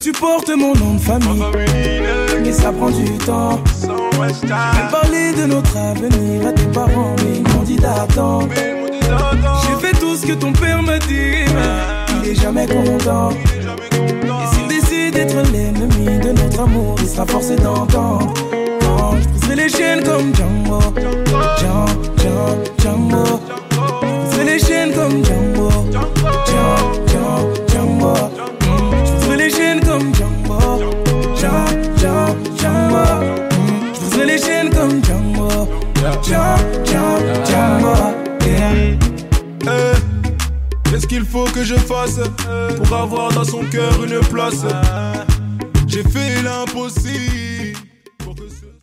Tu portes mon nom de famille, mais ça prend du temps. J'ai parlé de notre avenir à tes parents, mais ils m'ont dit d'attendre. J'ai fait tout ce que ton père m'a dit, mais il est jamais content. Et s'il décide d'être l'ennemi de notre amour, il sera forcé d'entendre. Je pousserai les chaînes comme Django, Django. Je pousserai les chaînes comme Django, Django. Je pousserai les chaînes comme Django, Django. Je pousserai les chaînes comme Django, Django. Qu'est-ce qu'il faut que je fasse pour avoir dans son cœur une place? J'ai fait l'impossible.